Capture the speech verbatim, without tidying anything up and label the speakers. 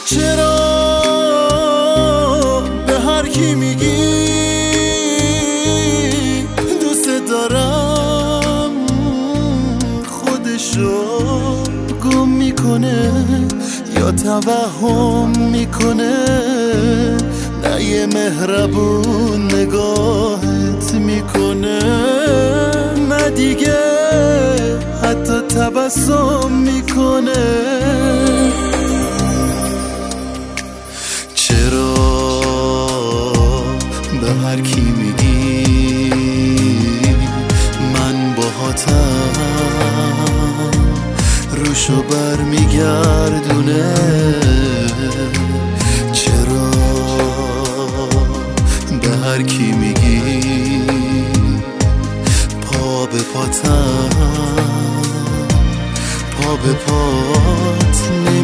Speaker 1: چرا به هر کی میگی دوست دارم خودشو گم میکنه یا توهم میکنه؟ نه یه مهربون نگاهت میکنه، نه دیگه حتی تبسم میکنه. چرا به هر کی میگی من باهاتم روشو بر میگردونه؟ چرا به هر کی میگی پا به پاتم پا به پات